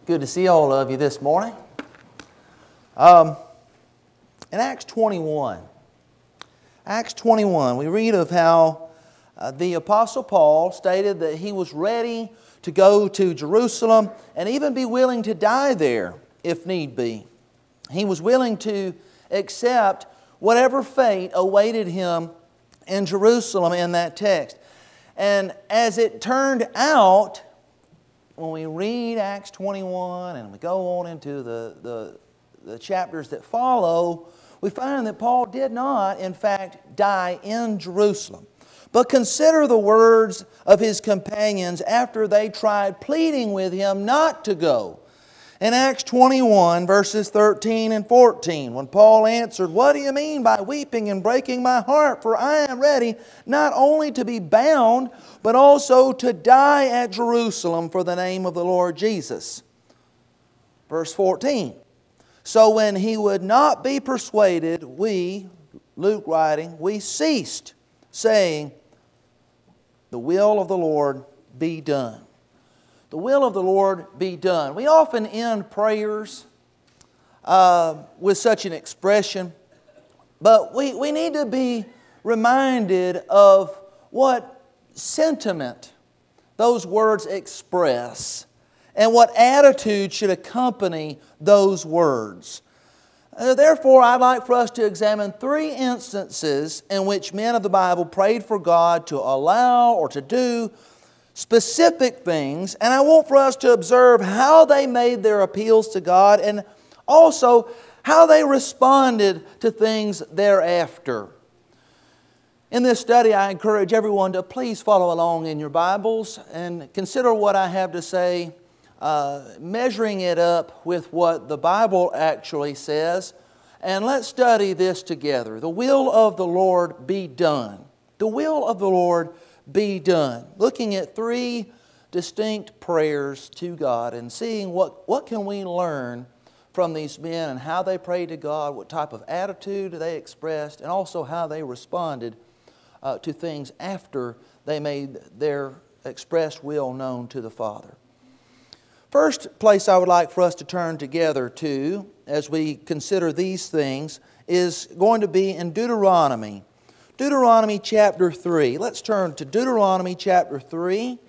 Good to see all of you this morning. In Acts 21, we read of how the Apostle Paul stated that he was ready to go to Jerusalem and even be willing to die there if need be. He was willing to accept whatever fate awaited him in Jerusalem in that text. And as it turned out, when we read Acts 21 and we go on into the chapters that follow, we find that Paul did not, in fact, die in Jerusalem. But consider the words of his companions after they tried pleading with him not to go. In Acts 21, verses 13 and 14, when Paul answered, "What do you mean by weeping and breaking my heart? For I am ready not only to be bound, but also to die at Jerusalem for the name of the Lord Jesus." Verse 14, "So when he would not be persuaded, we," Luke writing, "we ceased, saying, 'The will of the Lord be done.'" The will of the Lord be done. We often end prayers with such an expression, but we need to be reminded of what sentiment those words express and what attitude should accompany those words. Therefore, I'd like for us to examine 3 instances in which men of the Bible prayed for God to allow or to do specific things, and I want for us to observe how they made their appeals to God and also how they responded to things thereafter. In this study, I encourage everyone to please follow along in your Bibles and consider what I have to say, measuring it up with what the Bible actually says, and let's study this together. The will of the Lord be done. The will of the Lord be done. Looking at 3 distinct prayers to God and seeing what can we learn from these men and how they prayed to God, what type of attitude they expressed, and also how they responded to things after they made their expressed will known to the Father. First place I would like for us to turn together to as we consider these things is going to be in Deuteronomy. Deuteronomy chapter 3. Let's turn to Deuteronomy chapter 3.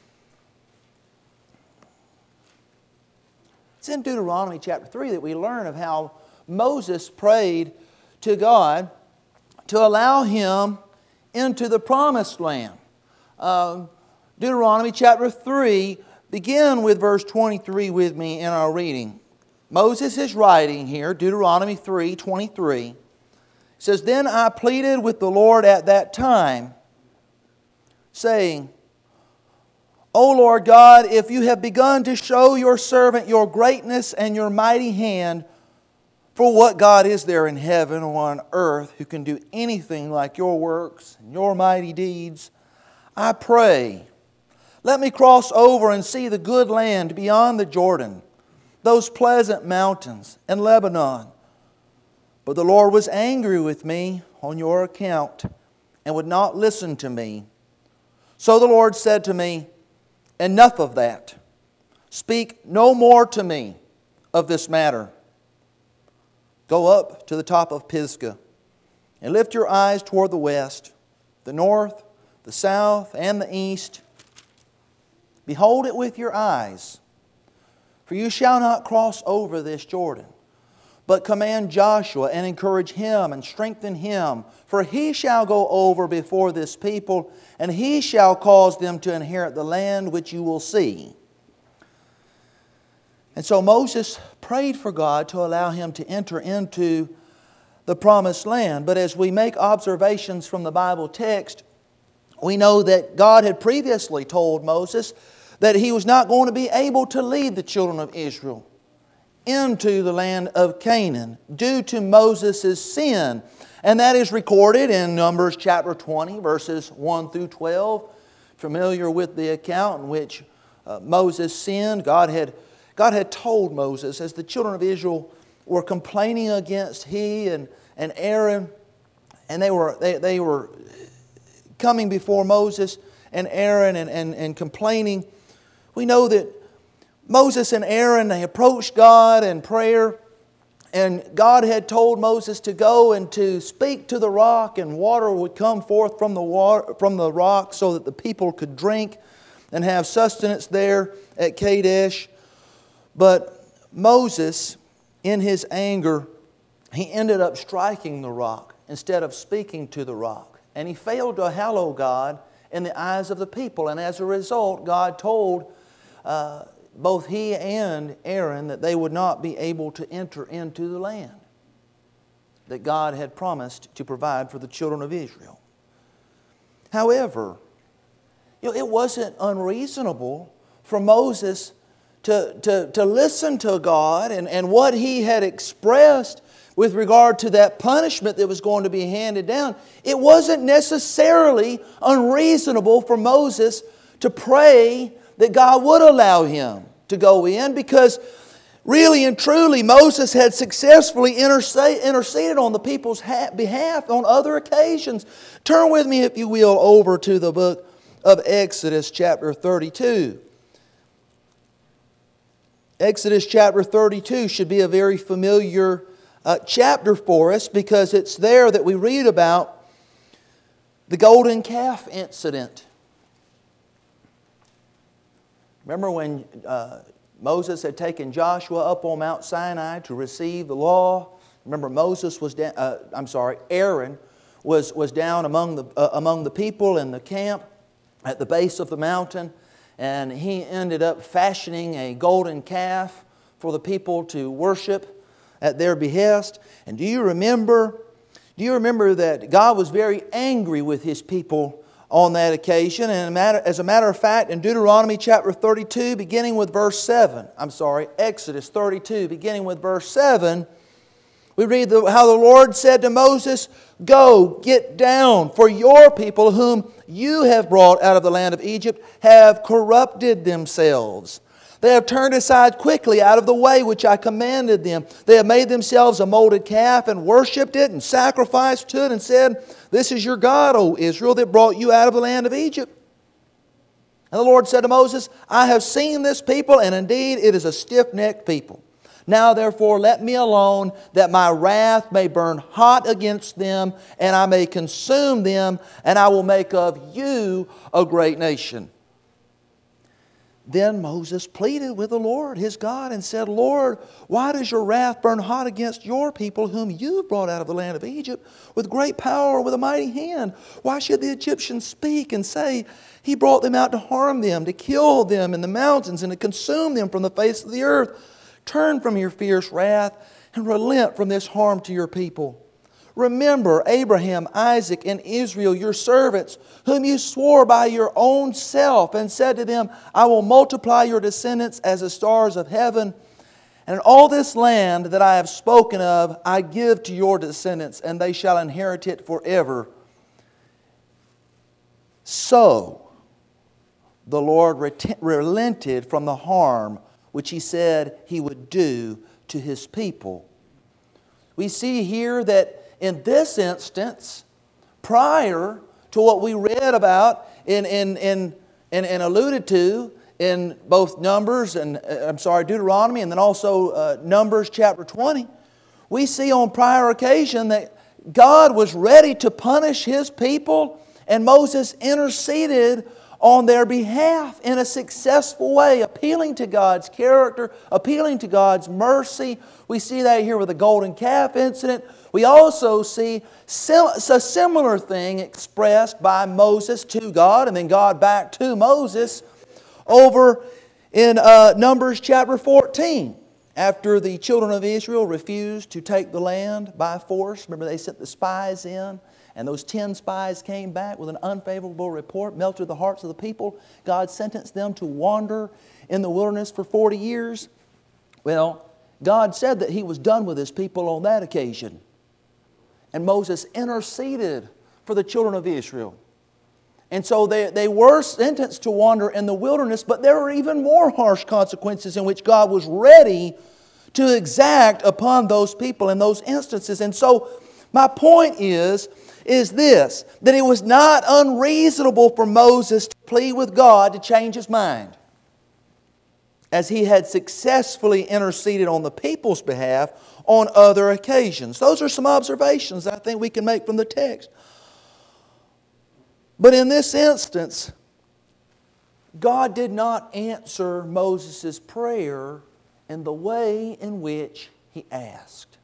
It's in Deuteronomy chapter 3 that we learn of how Moses prayed to God to allow him into the promised land. Deuteronomy chapter 3, begin with verse 23 with me in our reading. Moses is writing here, Deuteronomy 3:23. It says, "Then I pleaded with the Lord at that time, saying, O Lord God, if you have begun to show your servant your greatness and your mighty hand, for what God is there in heaven or on earth who can do anything like your works and your mighty deeds? I pray, let me cross over and see the good land beyond the Jordan, those pleasant mountains and Lebanon. But the Lord was angry with me on your account and would not listen to me. So the Lord said to me, Enough of that. Speak no more to me of this matter. Go up to the top of Pisgah and lift your eyes toward the west, the north, the south, and the east. Behold it with your eyes, for you shall not cross over this Jordan. But command Joshua and encourage him and strengthen him, for he shall go over before this people, and he shall cause them to inherit the land which you will see." And so Moses prayed for God to allow him to enter into the promised land. But as we make observations from the Bible text, we know that God had previously told Moses that he was not going to be able to lead the children of Israel into the land of Canaan due to Moses' sin. And that is recorded in Numbers chapter 20, verses 1 through 12. Familiar with the account in which Moses sinned. God had told Moses, as the children of Israel were complaining against he and Aaron, and they were coming before Moses and Aaron and complaining. We know that Moses and Aaron, they approached God in prayer. And God had told Moses to go and to speak to the rock, and water would come forth from the rock so that the people could drink and have sustenance there at Kadesh. But Moses, in his anger, he ended up striking the rock instead of speaking to the rock. And he failed to hallow God in the eyes of the people. And as a result, God told both he and Aaron that they would not be able to enter into the land that God had promised to provide for the children of Israel. However, it wasn't unreasonable for Moses to listen to God and what he had expressed with regard to that punishment that was going to be handed down. It wasn't necessarily unreasonable for Moses to pray that God would allow him to go in, because really and truly Moses had successfully interceded on the people's behalf on other occasions. Turn with me, if you will, over to the book of Exodus chapter 32. Exodus chapter 32 should be a very familiar chapter for us, because it's there that we read about the golden calf incident. Remember when Moses had taken Joshua up on Mount Sinai to receive the law? Remember Aaron was down among the people in the camp at the base of the mountain, and he ended up fashioning a golden calf for the people to worship at their behest. And do you remember that God was very angry with His people on that occasion? And as a matter of fact, in Deuteronomy chapter 32, beginning with verse 7, Exodus 32, beginning with verse 7, we read how the Lord said to Moses, "Go, get down, for your people whom you have brought out of the land of Egypt have corrupted themselves. They have turned aside quickly out of the way which I commanded them. They have made themselves a molded calf and worshipped it and sacrificed to it and said, 'This is your God, O Israel, that brought you out of the land of Egypt.' And the Lord said to Moses, 'I have seen this people, and indeed it is a stiff-necked people. Now therefore let me alone, that my wrath may burn hot against them, and I may consume them, and I will make of you a great nation.' Then Moses pleaded with the Lord his God and said, 'Lord, why does your wrath burn hot against your people whom you brought out of the land of Egypt with great power, with a mighty hand? Why should the Egyptians speak and say, He brought them out to harm them, to kill them in the mountains, and to consume them from the face of the earth? Turn from your fierce wrath and relent from this harm to your people. Remember Abraham, Isaac, and Israel, your servants, whom you swore by your own self and said to them, I will multiply your descendants as the stars of heaven. And all this land that I have spoken of, I give to your descendants, and they shall inherit it forever.' So the Lord relented from the harm which He said He would do to His people." We see here that in this instance, prior to what we read about and alluded to in both Deuteronomy and then also Numbers chapter 20, we see on prior occasion that God was ready to punish His people, and Moses interceded on their behalf in a successful way, appealing to God's character, appealing to God's mercy. We see that here with the golden calf incident. We also see a similar thing expressed by Moses to God and then God back to Moses over in Numbers chapter 14. After the children of Israel refused to take the land by force, remember they sent the spies in, and those 10 spies came back with an unfavorable report, melted the hearts of the people. God sentenced them to wander in the wilderness for 40 years. Well, God said that He was done with His people on that occasion. And Moses interceded for the children of Israel. And so they were sentenced to wander in the wilderness, but there were even more harsh consequences in which God was ready to exact upon those people in those instances. And so my point is this, that it was not unreasonable for Moses to plead with God to change his mind. as He had successfully interceded on the people's behalf on other occasions. Those are some observations I think we can make from the text. But in this instance, God did not answer Moses' prayer in the way in which he asked.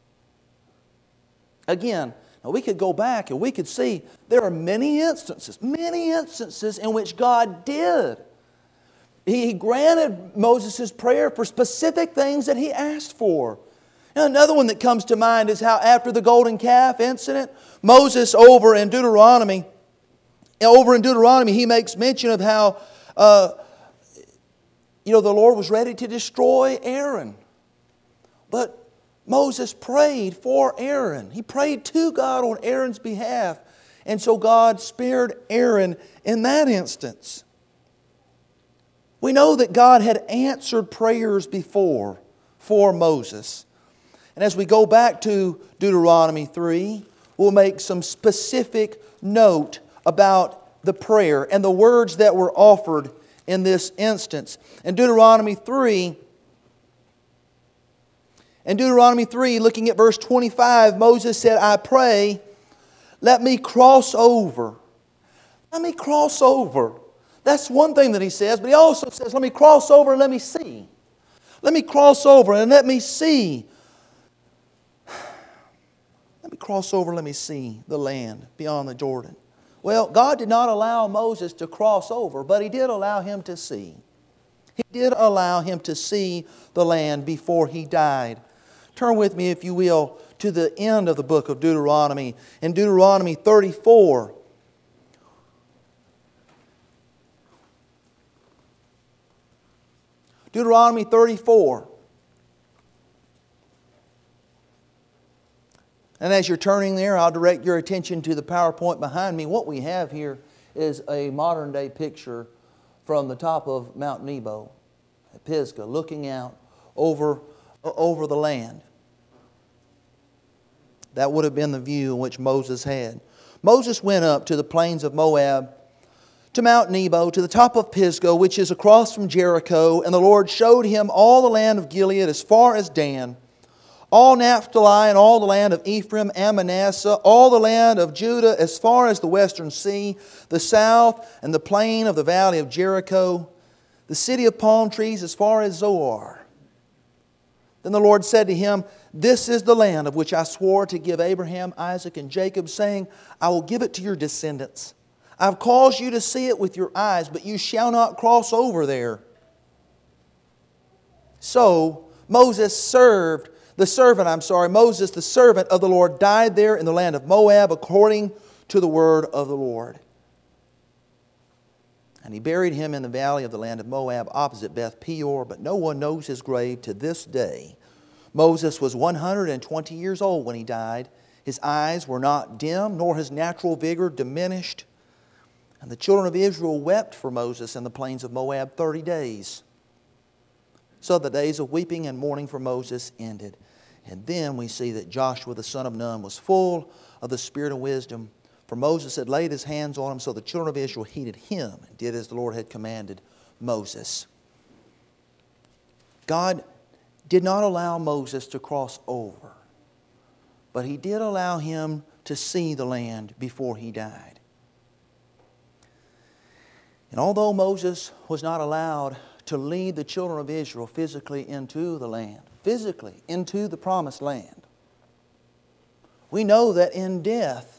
Again, now we could go back and we could see there are many instances in which God did. He granted Moses' prayer for specific things that he asked for. Now, another one that comes to mind is how after the golden calf incident, Moses over in Deuteronomy, he makes mention of how the Lord was ready to destroy Aaron. But Moses prayed for Aaron. He prayed to God on Aaron's behalf. And so God spared Aaron in that instance. We know that God had answered prayers before for Moses. And as we go back to Deuteronomy 3, we'll make some specific note about the prayer and the words that were offered in this instance. In Deuteronomy 3, looking at verse 25, Moses said, I pray, let me cross over. Let me cross over. That's one thing that he says, but he also says, let me cross over and let me see. Let me cross over and let me see. Let me cross over and let me see the land beyond the Jordan. Well, God did not allow Moses to cross over, but He did allow him to see. He did allow him to see the land before he died. Turn with me, if you will, to the end of the book of Deuteronomy. In Deuteronomy 34, Deuteronomy 34. And as you're turning there, I'll direct your attention to the PowerPoint behind me. What we have here is a modern day picture from the top of Mount Nebo at Pisgah, looking out over the land. That would have been the view in which Moses had. Moses went up to the plains of Moab, to Mount Nebo, to the top of Pisgah, which is across from Jericho, and the Lord showed him all the land of Gilead as far as Dan, all Naphtali and all the land of Ephraim and Manasseh, all the land of Judah as far as the western sea, the south and the plain of the valley of Jericho, the city of palm trees as far as Zoar. Then the Lord said to him, This is the land of which I swore to give Abraham, Isaac, and Jacob, saying, I will give it to your descendants. I have caused you to see it with your eyes, but you shall not cross over there. So Moses, the servant of the Lord, died there in the land of Moab according to the word of the Lord. And he buried him in the valley of the land of Moab opposite Beth Peor, but no one knows his grave to this day. Moses was 120 years old when he died. His eyes were not dim, nor his natural vigor diminished. And the children of Israel wept for Moses in the plains of Moab 30 days. So the days of weeping and mourning for Moses ended. And then we see that Joshua the son of Nun was full of the spirit of wisdom. For Moses had laid his hands on him, so the children of Israel heeded him and did as the Lord had commanded Moses. God did not allow Moses to cross over, but He did allow him to see the land before he died. And although Moses was not allowed to lead the children of Israel physically into the land, physically into the promised land, we know that in death,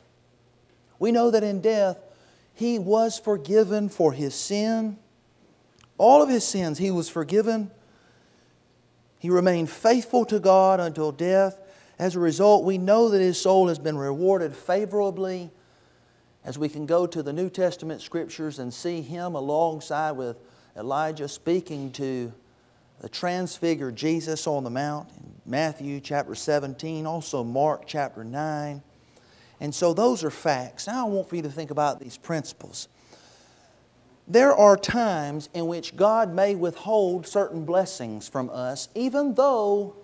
he was forgiven for his sin. All of his sins he was forgiven. He remained faithful to God until death. As a result, we know that his soul has been rewarded favorably, as we can go to the New Testament Scriptures and see him alongside with Elijah speaking to the transfigured Jesus on the mount in Matthew chapter 17, also Mark chapter 9. And so those are facts. Now I want for you to think about these principles. There are times in which God may withhold certain blessings from us, even though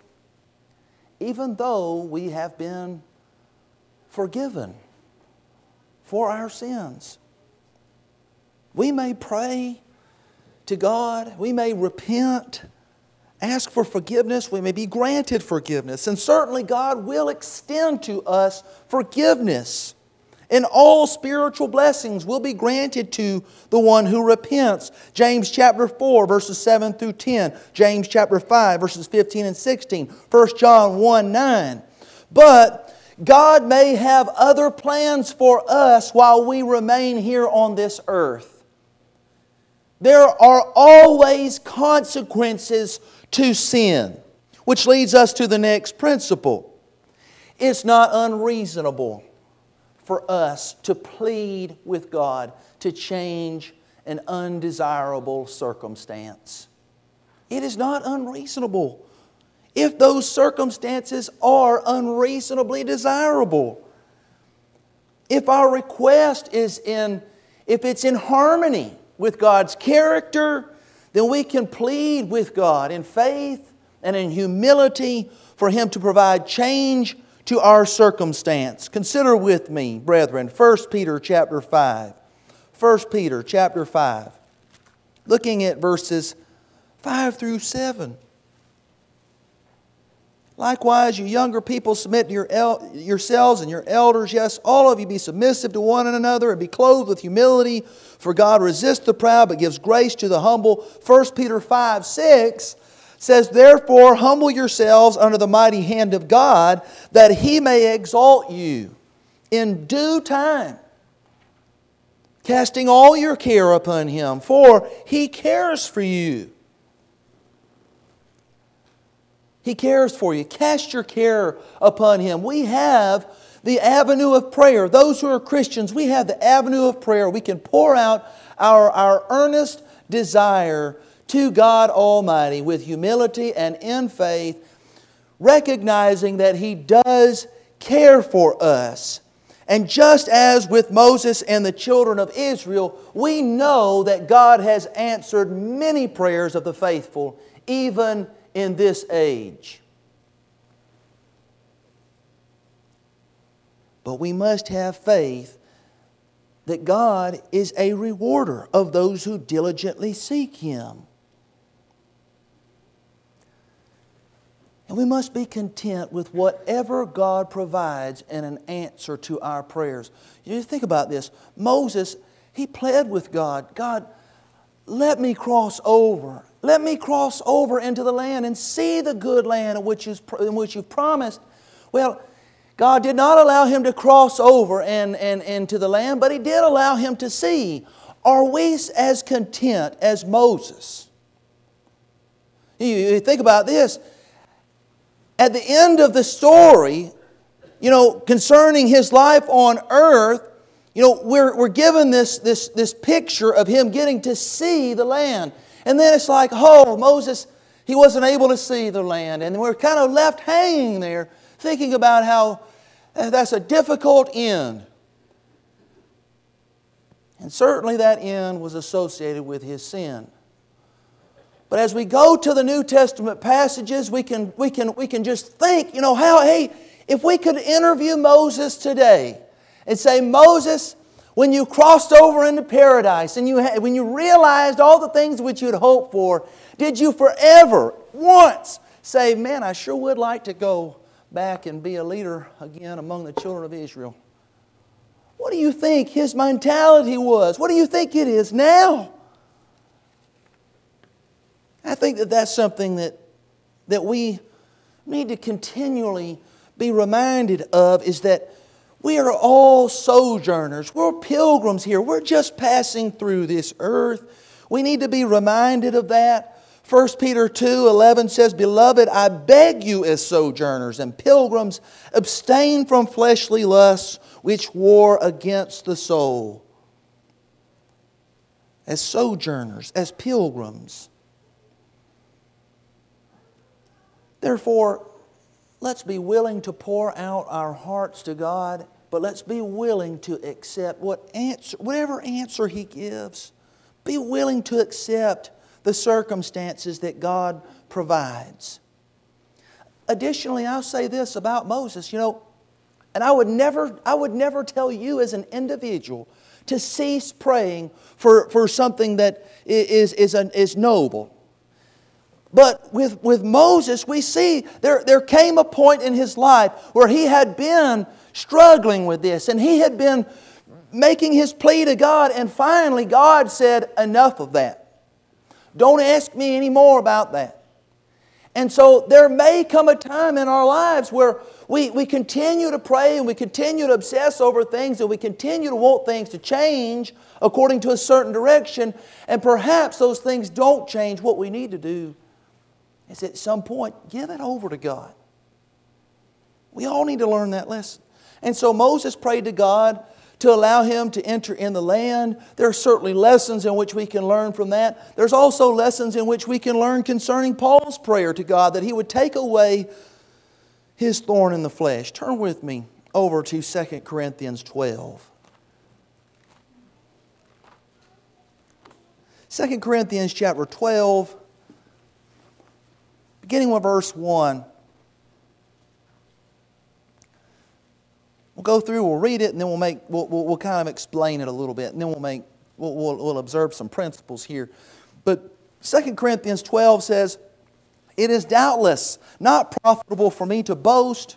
we have been forgiven for our sins. We may pray to God. We may repent, ask for forgiveness. We may be granted forgiveness. And certainly God will extend to us forgiveness. And all spiritual blessings will be granted to the one who repents. James chapter 4, verses 7 through 10. James chapter 5, verses 15 and 16. 1 John 1, 9. But God may have other plans for us while we remain here on this earth. There are always consequences to sin, which leads us to the next principle. It's not unreasonable for us to plead with God to change an undesirable circumstance. It is not unreasonable if those circumstances are unreasonably desirable. If our request if it's in harmony with God's character, then we can plead with God in faith and in humility for Him to provide change to our circumstance. Consider with me, brethren, 1 Peter chapter 5. 1 Peter chapter 5. Looking at verses 5 through 7. Likewise, you younger people, submit to yourselves and your elders. Yes, all of you be submissive to one another and be clothed with humility. For God resists the proud but gives grace to the humble. 1 Peter 5, 6 says, therefore, humble yourselves under the mighty hand of God, that He may exalt you in due time, casting all your care upon Him, for He cares for you. He cares for you. Cast your care upon Him. We have the avenue of prayer. Those who are Christians, we have the avenue of prayer. We can pour out our earnest desire to God Almighty with humility and in faith, recognizing that He does care for us. And just as with Moses and the children of Israel, we know that God has answered many prayers of the faithful, even in this age. But we must have faith that God is a rewarder of those who diligently seek Him. And we must be content with whatever God provides in an answer to our prayers. You think about this. Moses, he pled with God, God, let me cross over. Let me cross over into the land and see the good land in which you've promised. Well, God did not allow him to cross over and into the land, but He did allow him to see. Are we as content as Moses? You think about this. At the end of the story, concerning his life on earth, we're given this picture of him getting to see the land. And then it's like, Moses, he wasn't able to see the land. And we're kind of left hanging there thinking about how that's a difficult end. And certainly that end was associated with his sin. But as we go to the New Testament passages, we can just think, if we could interview Moses today and say, Moses, when you crossed over into paradise and when you realized all the things which you'd hoped for, did you forever, once, say, man, I sure would like to go back and be a leader again among the children of Israel? What do you think his mentality was? What do you think it is now? I think that's something that we need to continually be reminded of, is that we are all sojourners. We're pilgrims here. We're just passing through this earth. We need to be reminded of that. 1 Peter 2:11 says, Beloved, I beg you as sojourners and pilgrims, abstain from fleshly lusts which war against the soul. As sojourners, as pilgrims. Therefore, let's be willing to pour out our hearts to God, but let's be willing to accept whatever answer He gives. Be willing to accept the circumstances that God provides. Additionally, I'll say this about Moses, and I would never tell you as an individual to cease praying for something that is noble. But with Moses, we see there came a point in his life where he had been struggling with this, and he had been making his plea to God, and finally God said, enough of that. Don't ask me any more about that. And so there may come a time in our lives where we continue to pray and we continue to obsess over things and we continue to want things to change according to a certain direction, and perhaps those things don't change. What we need to do is at some point give it over to God. We all need to learn that lesson. And so Moses prayed to God to allow him to enter in the land. There are certainly lessons in which we can learn from that. There's also lessons in which we can learn concerning Paul's prayer to God, that He would take away his thorn in the flesh. Turn with me over to 2 Corinthians 12. 2 Corinthians chapter 12, beginning with verse 1. We'll go through, we'll read it, and then we'll kind of explain it a little bit, and then we'll observe some principles here. But 2 Corinthians 12 says, "It is doubtless not profitable for me to boast.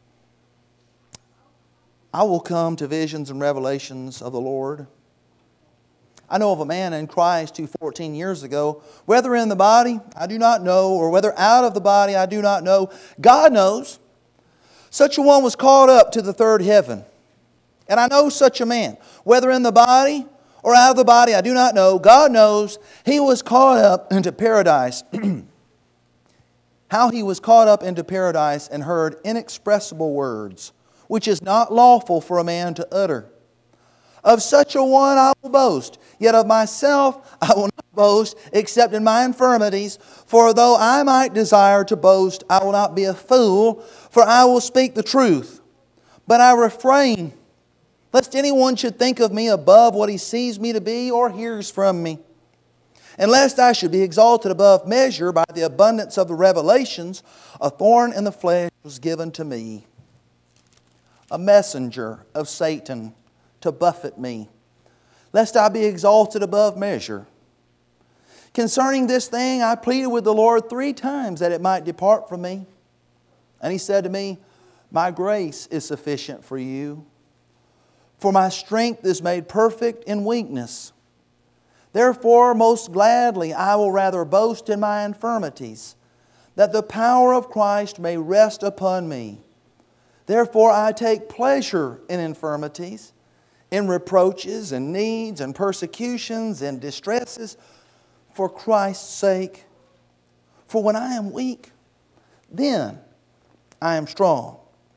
I will come to visions and revelations of the Lord. I know of a man in Christ who 14 years ago, whether in the body, I do not know, or whether out of the body, I do not know. God knows. Such a one was caught up to the third heaven. And I know such a man, whether in the body or out of the body, I do not know. God knows. He was caught up into paradise." How he was caught up into paradise and heard inexpressible words, which is not lawful for a man to utter. Of such a one I will boast, yet of myself I will not boast, except in my infirmities. For though I might desire to boast, I will not be a fool, for I will speak the truth. But I refrain, lest anyone should think of me above what he sees me to be or hears from me. And lest I should be exalted above measure by the abundance of the revelations, a thorn in the flesh was given to me, a messenger of Satan to buffet me, lest I be exalted above measure. Concerning this thing I pleaded with the Lord 3 times that it might depart from me. And He said to me, my grace is sufficient for you, for my strength is made perfect in weakness. Therefore, most gladly I will rather boast in my infirmities, that the power of Christ may rest upon me. Therefore I take pleasure in infirmities, in reproaches and needs and persecutions and distresses for Christ's sake. For when I am weak, then I am strong.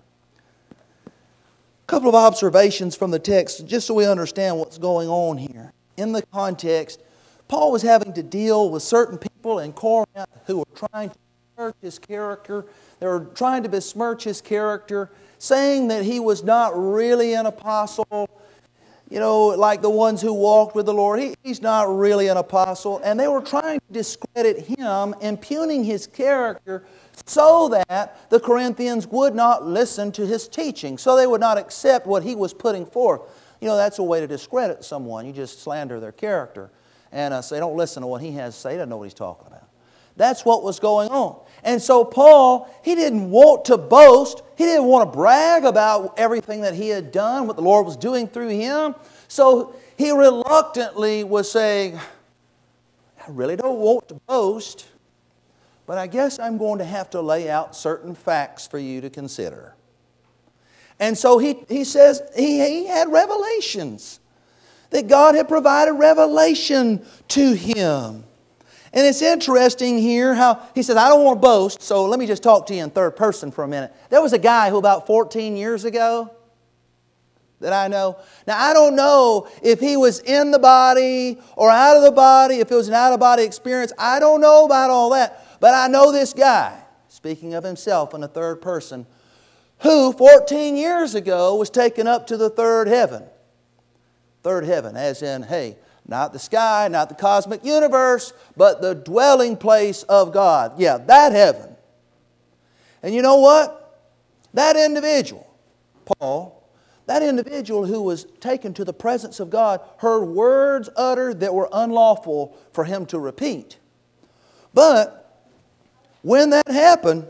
A couple of observations from the text, just so we understand what's going on here. In the context, Paul was having to deal with certain people in Corinth who were trying to besmirch his character. They were trying to besmirch his character, saying that he was not really an apostle, like the ones who walked with the Lord. He's not really an apostle. And they were trying to discredit him, impugning his character, so that the Corinthians would not listen to his teaching, so they would not accept what he was putting forth. That's a way to discredit someone. You just slander their character and say, don't listen to what he has to say. He doesn't know what he's talking about. That's what was going on. And so Paul, he didn't want to boast. He didn't want to brag about everything that he had done, what the Lord was doing through him. So he reluctantly was saying, I really don't want to boast, but I guess I'm going to have to lay out certain facts for you to consider. And so he says he had revelations, that God had provided revelation to him. And it's interesting here how he says, I don't want to boast, so let me just talk to you in third person for a minute. There was a guy who about 14 years ago that I know. Now, I don't know if he was in the body or out of the body, if it was an out-of-body experience. I don't know about all that. But I know this guy, speaking of himself in the third person, who 14 years ago was taken up to the third heaven. Third heaven, as in, hey, not the sky, not the cosmic universe, but the dwelling place of God. Yeah, that heaven. And you know what? That individual, Paul, That individual who was taken to the presence of God heard words uttered that were unlawful for him to repeat. But when that happened,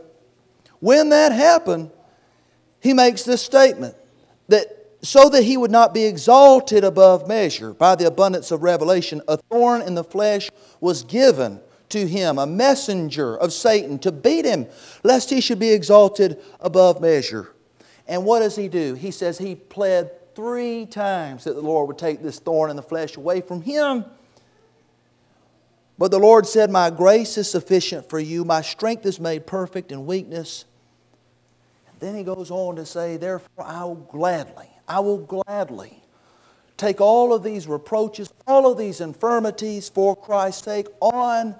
he makes this statement, that so that he would not be exalted above measure by the abundance of revelation, a thorn in the flesh was given to him, a messenger of Satan, to beat him, lest he should be exalted above measure. And what does he do? He says he pled 3 times that the Lord would take this thorn in the flesh away from him. But the Lord said, my grace is sufficient for you. My strength is made perfect in weakness. And then he goes on to say, therefore I will gladly take all of these reproaches, all of these infirmities for Christ's sake on,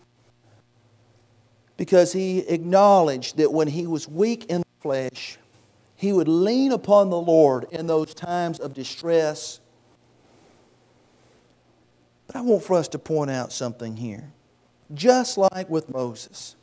because he acknowledged that when he was weak in the flesh, he would lean upon the Lord in those times of distress. But I want for us to point out something here. Just like with Moses,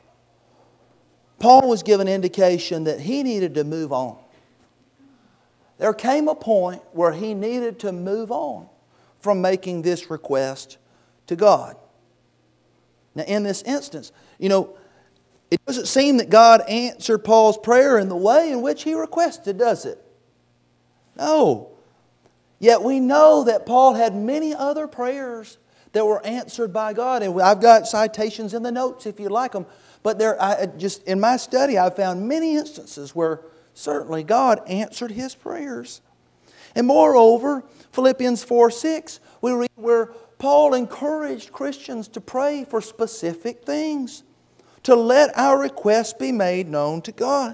Paul was given indication that he needed to move on. There came a point where he needed to move on from making this request to God. Now in this instance, it doesn't seem that God answered Paul's prayer in the way in which he requested, does it? No. Yet we know that Paul had many other prayers that were answered by God. And I've got citations in the notes if you like them. But in my study, I've found many instances where certainly God answered his prayers. And moreover, Philippians 4:6, we read where Paul encouraged Christians to pray for specific things, to let our requests be made known to God.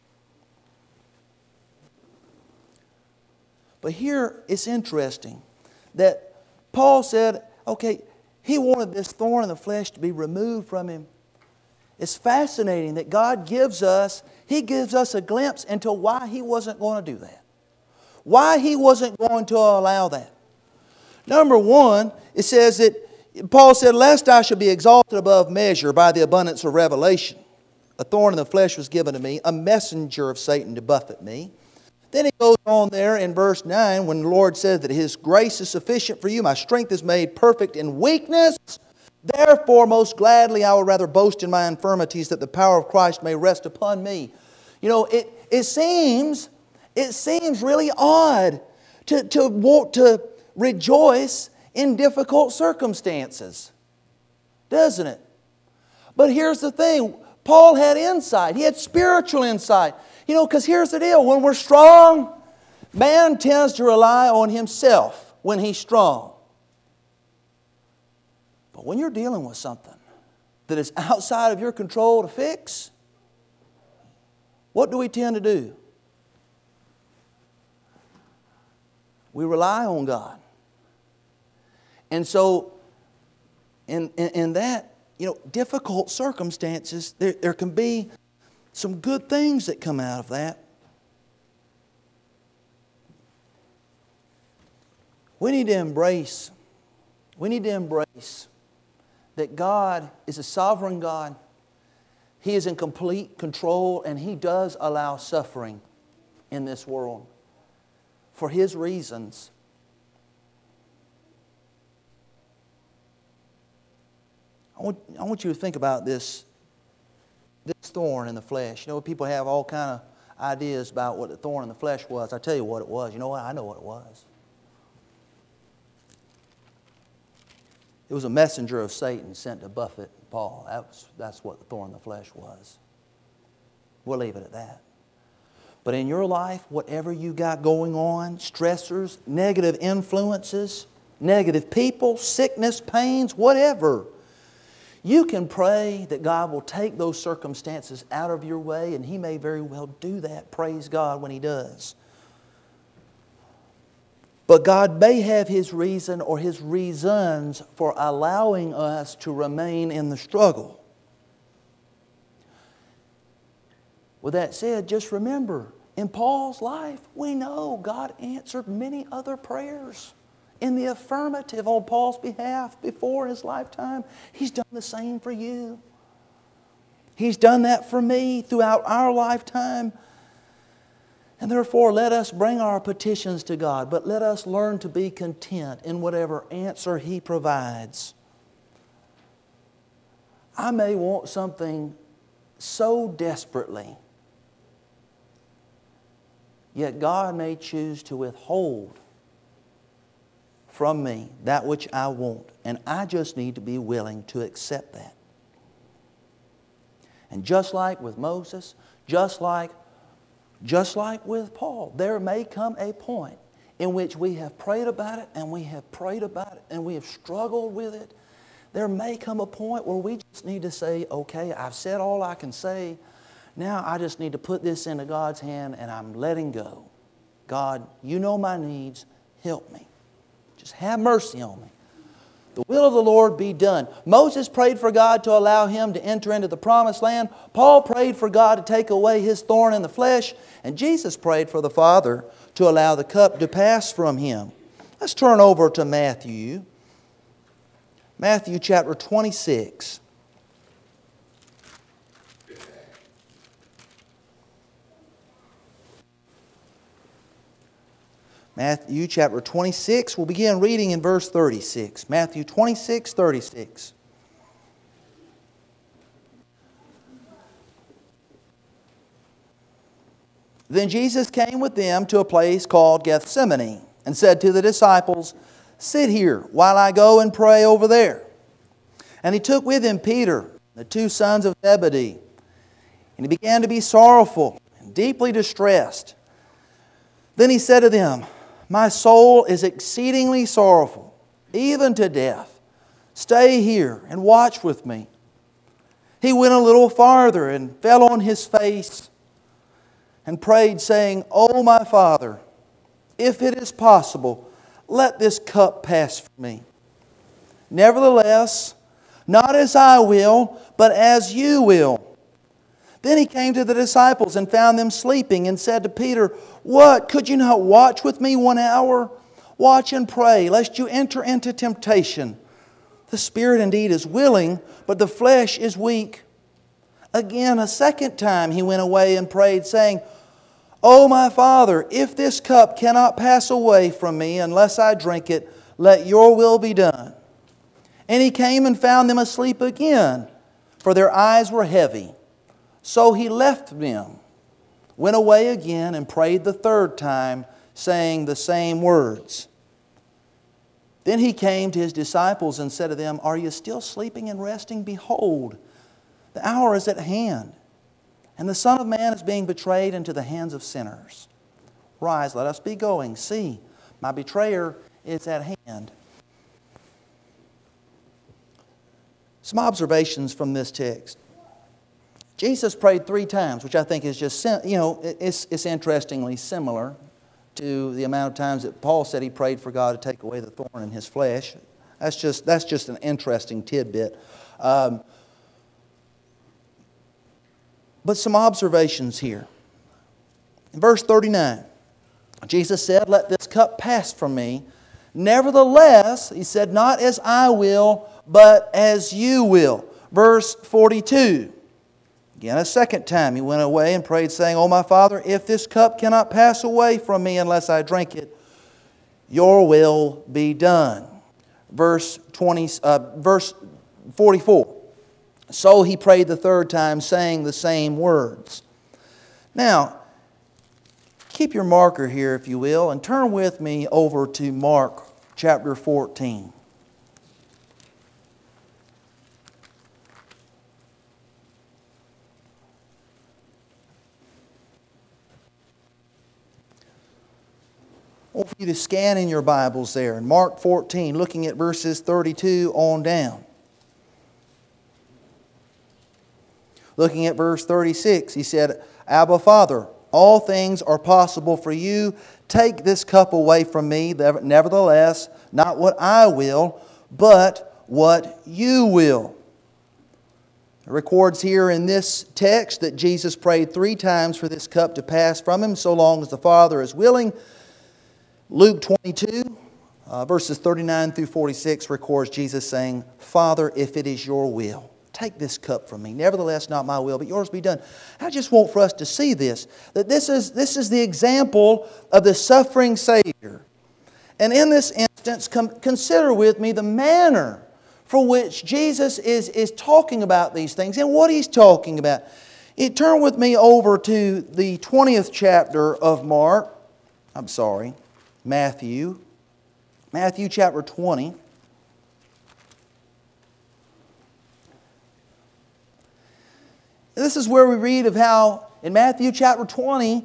But here it's interesting that Paul said, okay, he wanted this thorn in the flesh to be removed from him. It's fascinating that God gives us a glimpse into why He wasn't going to do that. Why He wasn't going to allow that. Number one, it says that Paul said, lest I should be exalted above measure by the abundance of revelation. A thorn in the flesh was given to me, a messenger of Satan to buffet me. Then he goes on there in verse 9 when the Lord said that His grace is sufficient for you. My strength is made perfect in weakness. Therefore, most gladly I will rather boast in my infirmities, that the power of Christ may rest upon me. It seems really odd to want to rejoice in difficult circumstances, doesn't it? But here's the thing. Paul had insight. He had spiritual insight. Because here's the deal. When we're strong, man tends to rely on himself when he's strong. But when you're dealing with something that is outside of your control to fix, what do we tend to do? We rely on God. And so, in that, difficult circumstances, there can be some good things that come out of that. We need to embrace that God is a sovereign God. He is in complete control, and He does allow suffering in this world for His reasons. I want you to think about this thorn in the flesh. People have all kind of ideas about what the thorn in the flesh was. I tell you what it was. You know what? I know what it was. It was a messenger of Satan sent to buffet Paul. That's what the thorn in the flesh was. We'll leave it at that. But in your life, whatever you got going on, stressors, negative influences, negative people, sickness, pains, whatever, you can pray that God will take those circumstances out of your way, and He may very well do that. Praise God when He does. But God may have His reason or His reasons for allowing us to remain in the struggle. With that said, just remember, in Paul's life, we know God answered many other prayers in the affirmative on Paul's behalf before his lifetime. He's done the same for you. He's done that for me throughout our lifetime. And therefore, let us bring our petitions to God, but let us learn to be content in whatever answer He provides. I may want something so desperately, yet God may choose to withhold from me that which I want, and I just need to be willing to accept that. And just like with Moses, just like with Paul, there may come a point in which we have prayed about it and we have prayed about it and we have struggled with it. There may come a point where we just need to say, okay, I've said all I can say. Now I just need to put this into God's hand and I'm letting go. God, you know my needs. Help me. Just have mercy on me. The will of the Lord be done. Moses prayed for God to allow him to enter into the promised land. Paul prayed for God to take away his thorn in the flesh. And Jesus prayed for the Father to allow the cup to pass from him. Let's turn over to Matthew. Matthew chapter 26. Matthew chapter 26, we'll begin reading in verse 36. Matthew 26, 36. Then Jesus came with them to a place called Gethsemane and said to the disciples, "Sit here while I go and pray over there." And He took with Him Peter, the two sons of Zebedee, and He began to be sorrowful and deeply distressed. Then He said to them, "My soul is exceedingly sorrowful, even to death. Stay here and watch with me." He went a little farther and fell on His face and prayed, saying, "O my Father, if it is possible, let this cup pass from me. Nevertheless, not as I will, but as You will." Then He came to the disciples and found them sleeping and said to Peter, "What? Could you not watch with me 1 hour? Watch and pray, lest you enter into temptation. The spirit indeed is willing, but the flesh is weak." Again, a second time He went away and prayed, saying, "O my Father, if this cup cannot pass away from me unless I drink it, let Your will be done." And He came and found them asleep again, for their eyes were heavy. So He left them, went away again, and prayed the third time, saying the same words. Then He came to His disciples and said to them, "Are you still sleeping and resting? Behold, the hour is at hand, and the Son of Man is being betrayed into the hands of sinners. Rise, let us be going. See, my betrayer is at hand." Some observations from this text. Jesus prayed 3 times, which I think is just, it's interestingly similar to the amount of times that Paul said he prayed for God to take away the thorn in his flesh. That's just an interesting tidbit. But some observations here. In verse 39, Jesus said, "Let this cup pass from me. Nevertheless," He said, "not as I will, but as You will." Verse 42. Again, a second time He went away and prayed, saying, "O my Father, if this cup cannot pass away from me unless I drink it, Your will be done." Verse 44. So He prayed the third time, saying the same words. Now, keep your marker here, if you will, and turn with me over to Mark chapter 14. I want you to scan in your Bibles there. In Mark 14, looking at verses 32 on down. Looking at verse 36, He said, "Abba, Father, all things are possible for You. Take this cup away from me. Nevertheless, not what I will, but what You will." It records here in this text that Jesus prayed 3 times for this cup to pass from Him, so long as the Father is willing. Luke 22, verses 39 through 46 records Jesus saying, "Father, if it is Your will, take this cup from me. Nevertheless, not my will, but yours be done. I just want for us to see this, that this is the example of the suffering Savior. And in this instance, consider with me the manner for which Jesus is talking about these things and what He's talking about. Turn with me over to the 20th chapter of Matthew. Matthew chapter 20. This is where we read of how, in Matthew chapter 20,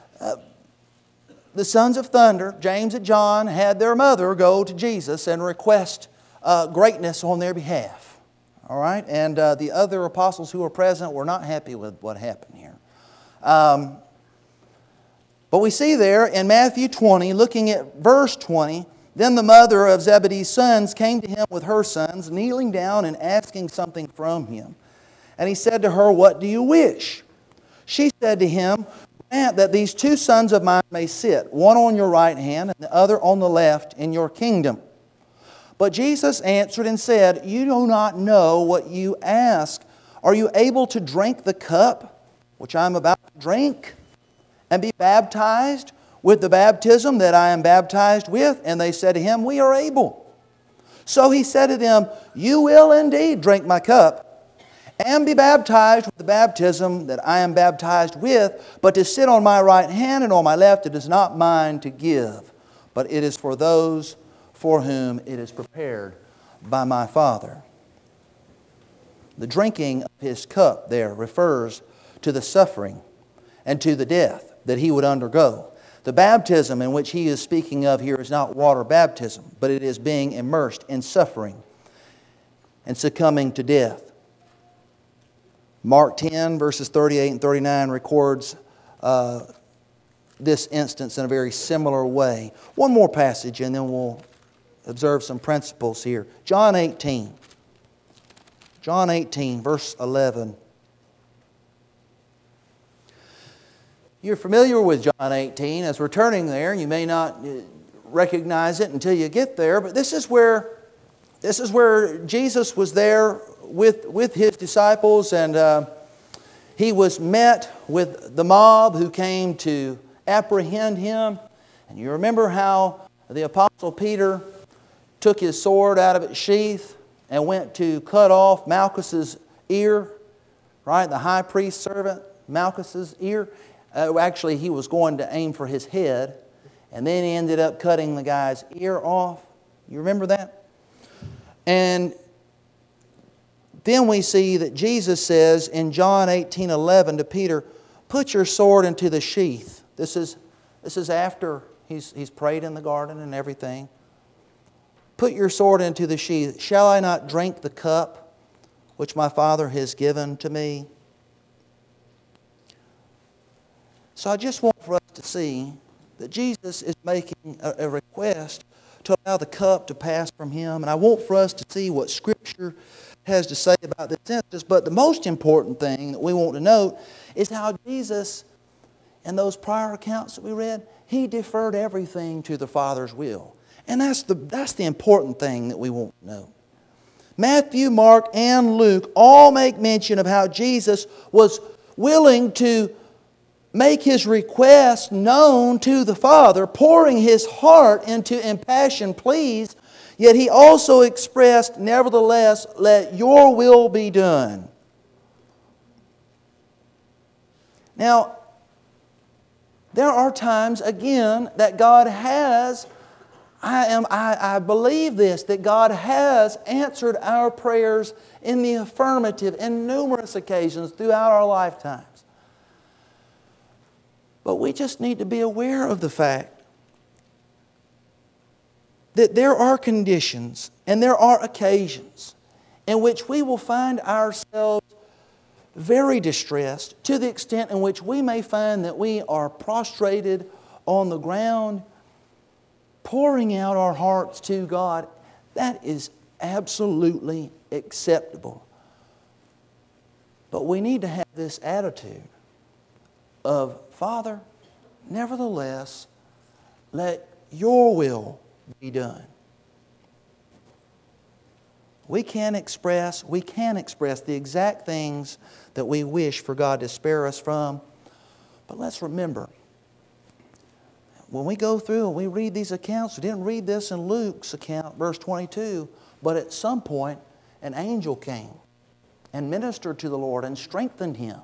the sons of thunder, James and John, had their mother go to Jesus and request greatness on their behalf. All right? And the other apostles who were present were not happy with what happened here. But we see there in Matthew 20, looking at verse 20, then the mother of Zebedee's sons came to Him with her sons, kneeling down and asking something from Him. And He said to her, "What do you wish?" She said to Him, "Grant that these two sons of mine may sit, one on your right hand and the other on the left, in your kingdom." But Jesus answered and said, "You do not know what you ask. Are you able to drink the cup which I am about to drink, and be baptized with the baptism that I am baptized with?" And they said to Him, "We are able." So He said to them, "You will indeed drink my cup, and be baptized with the baptism that I am baptized with, but to sit on my right hand and on my left, it is not mine to give, but it is for those for whom it is prepared by my Father." The drinking of His cup there refers to the suffering and to the death that He would undergo. The baptism in which He is speaking of here is not water baptism, but it is being immersed in suffering and succumbing to death. Mark 10, verses 38 and 39 records this instance in a very similar way. One more passage and then we'll observe some principles here. John 18. John 18, verse 11. You're familiar with John 18. As we're turning there, you may not recognize it until you get there, but this is where Jesus was there with His disciples, and He was met with the mob who came to apprehend Him. And you remember how the Apostle Peter took his sword out of its sheath and went to cut off Malchus's ear, right? The high priest's servant, Malchus's ear. Actually, he was going to aim for his head, and then he ended up cutting the guy's ear off. You remember that? And then we see that Jesus says in John 18:11 to Peter, "Put your sword into the sheath." This is after he's prayed in the garden and everything. "Put your sword into the sheath. Shall I not drink the cup which my Father has given to me?" So I just want for us to see that Jesus is making a request to allow the cup to pass from Him. And I want for us to see what Scripture has to say about this instance. But the most important thing that we want to note is how Jesus, in those prior accounts that we read, He deferred everything to the Father's will. And that's the important thing that we want to know. Matthew, Mark, and Luke all make mention of how Jesus was willing to make His request known to the Father, pouring His heart into impassioned pleas, yet He also expressed, "Nevertheless, let your will be done." Now, there are times, again, that God has, I believe this, that God has answered our prayers in the affirmative in numerous occasions throughout our lifetimes. But we just need to be aware of the fact that there are conditions and there are occasions in which we will find ourselves very distressed, to the extent in which we may find that we are prostrated on the ground, pouring out our hearts to God. That is absolutely acceptable. But we need to have this attitude of, "Father, nevertheless, let your will be done." We can express the exact things that we wish for God to spare us from. But let's remember, when we go through and we read these accounts, we didn't read this in Luke's account, verse 22, but at some point an angel came and ministered to the Lord and strengthened him.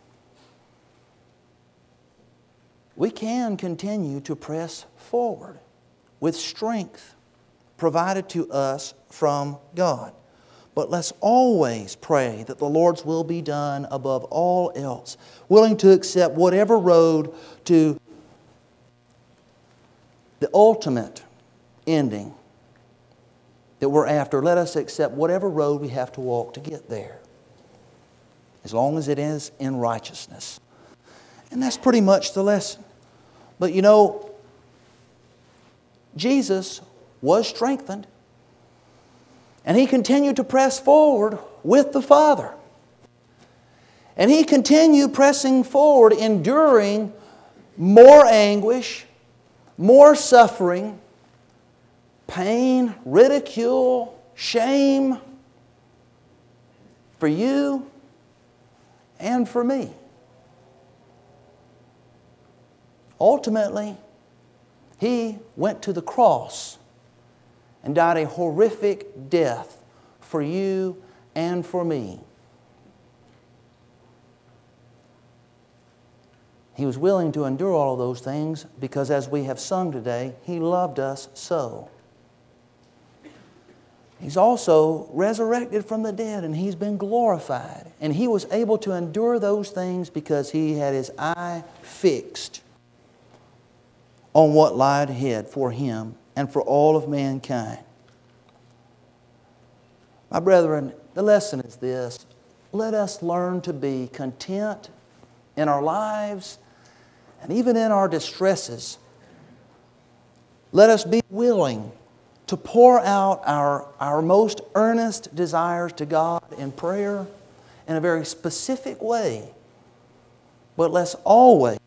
We can continue to press forward with strength provided to us from God. But let's always pray that the Lord's will be done above all else, willing to accept whatever road to the ultimate ending that we're after. Let us accept whatever road we have to walk to get there, as long as it is in righteousness. And that's pretty much the lesson. But you know, Jesus was strengthened, and He continued to press forward with the Father. And He continued pressing forward, enduring more anguish, more suffering, pain, ridicule, shame for you and for me. Ultimately, He went to the cross and died a horrific death for you and for me. He was willing to endure all of those things because, as we have sung today, He loved us so. He's also resurrected from the dead, and He's been glorified. And He was able to endure those things because He had His eye fixed on what lied ahead for Him and for all of mankind. My brethren, the lesson is this: let us learn to be content in our lives and even in our distresses. Let us be willing to pour out our most earnest desires to God in prayer in a very specific way. But let's always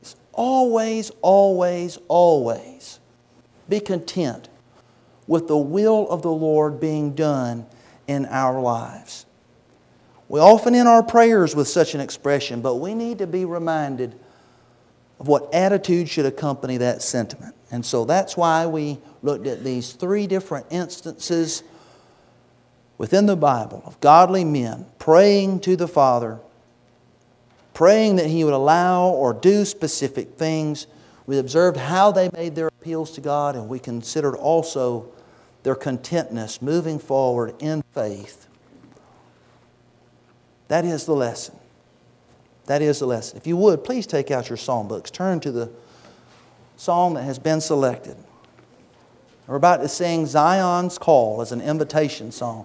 be content with the will of the Lord being done in our lives. We often end our prayers with such an expression, but we need to be reminded of what attitude should accompany that sentiment. And so that's why we looked at these 3 different instances within the Bible of godly men praying to the Father, praying that He would allow or do specific things. We observed how they made their appeals to God, and we considered also their contentness moving forward in faith. That is the lesson. That is the lesson. If you would, please take out your psalm books. Turn to the psalm that has been selected. We're about to sing Zion's Call as an invitation song.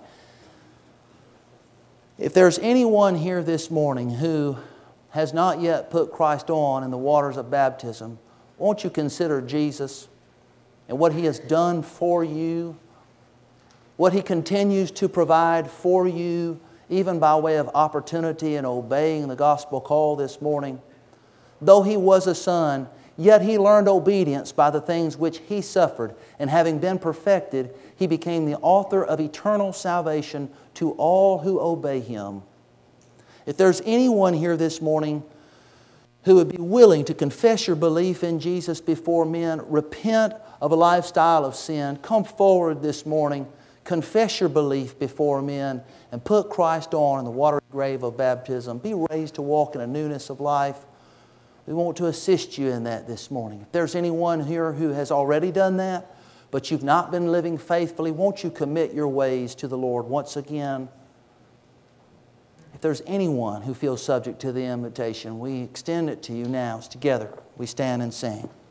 If there's anyone here this morning who has not yet put Christ on in the waters of baptism, won't you consider Jesus and what He has done for you, what He continues to provide for you, even by way of opportunity in obeying the gospel call this morning. Though He was a son, yet He learned obedience by the things which He suffered, and having been perfected, He became the author of eternal salvation to all who obey Him. If there's anyone here this morning who would be willing to confess your belief in Jesus before men, repent of a lifestyle of sin, come forward this morning, confess your belief before men, and put Christ on in the watery grave of baptism. Be raised to walk in a newness of life. We want to assist you in that this morning. If there's anyone here who has already done that, but you've not been living faithfully, won't you commit your ways to the Lord once again? If there's anyone who feels subject to the invitation, we extend it to you now. As together we stand and sing.